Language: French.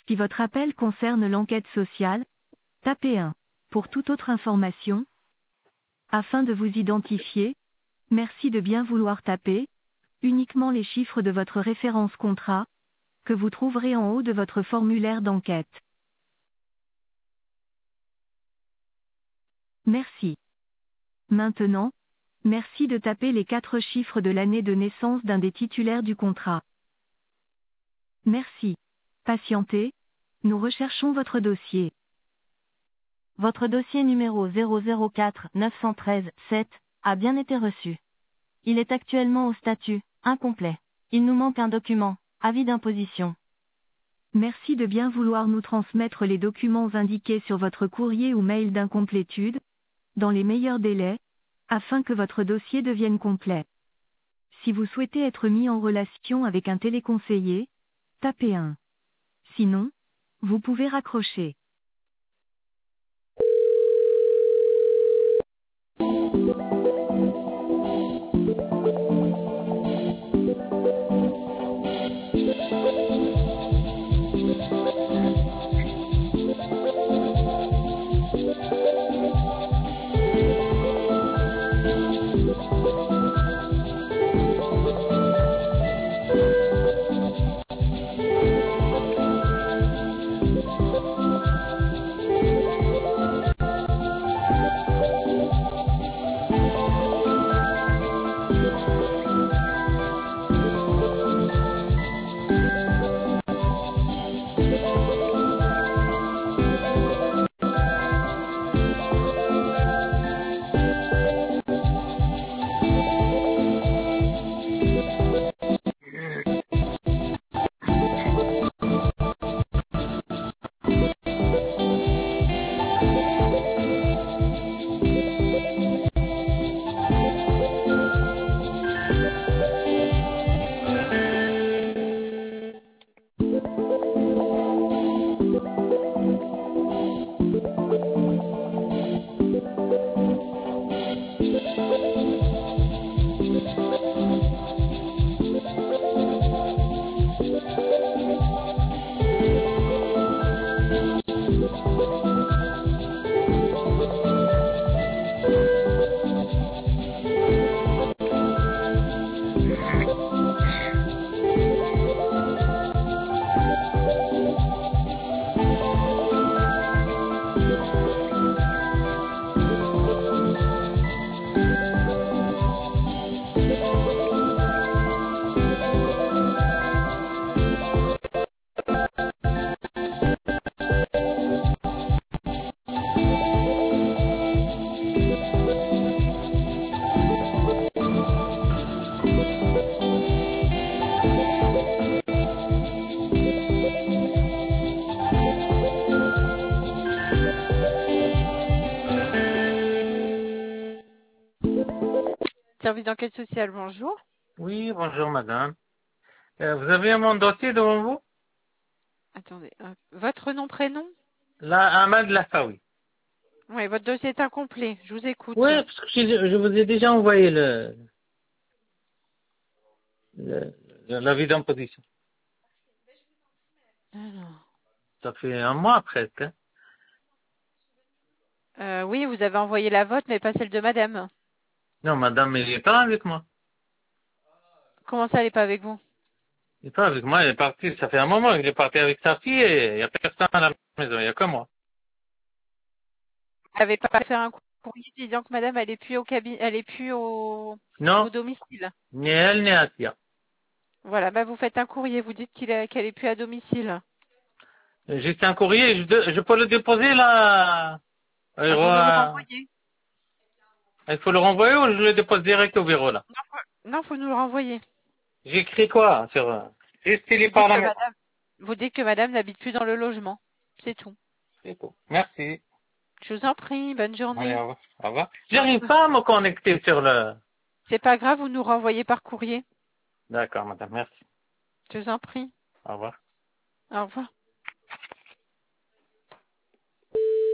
Si votre appel concerne l'enquête sociale, tapez 1. Pour toute autre information, afin de vous identifier, merci de bien vouloir taper uniquement les chiffres de votre référence contrat, que vous trouverez en haut de votre formulaire d'enquête. Merci. Maintenant, merci de taper les 4 chiffres de l'année de naissance d'un des titulaires du contrat. Merci. Patientez, nous recherchons votre dossier. Votre dossier numéro 004 913 7 a bien été reçu. Il est actuellement au statut incomplet. Il nous manque un document, avis d'imposition. Merci de bien vouloir nous transmettre les documents indiqués sur votre courrier ou mail d'incomplétude, dans les meilleurs délais, afin que votre dossier devienne complet. Si vous souhaitez être mis en relation avec un téléconseiller, tapez 1. Sinon, vous pouvez raccrocher. Service d'enquête sociale, bonjour. Oui, bonjour madame. Vous avez mon dossier devant vous? Attendez, votre nom, prénom? Là, Ahmad Lafawi. Oui, votre dossier est incomplet, je vous écoute. Oui, parce que je vous ai déjà envoyé l'avis d'imposition. Alors. Ça fait un mois presque. Oui, vous avez envoyé la vôtre, mais pas celle de madame. Non, madame, il n'est pas avec moi. Comment ça, elle n'est pas avec vous? Il n'est pas avec moi, il est parti, ça fait un moment, il est parti avec sa fille et il n'y a personne à la maison, il n'y a que moi. Vous n'avez pas fait un courrier disant que madame, elle est plus au cabinet, elle est plus au Non, domicile. ni elle ni Asia. Voilà, bah vous faites un courrier, vous dites qu'elle est plus à domicile. J'ai un courrier, je peux le déposer là. Il faut nous le renvoyer. Il faut le renvoyer ou je le dépose direct au bureau là? Non, faut nous le renvoyer. J'écris quoi sur... Juste il est Vous dites par que la maison. madame, vous dites que madame n'habite plus dans le logement. C'est tout. C'est tout. Merci. Je vous en prie, bonne Allez, journée. au revoir. Au revoir. J'arrive pas à me connecter sur le... C'est pas grave, vous nous renvoyez par courrier. D'accord, madame. Merci. Je vous en prie. Au revoir. Au revoir.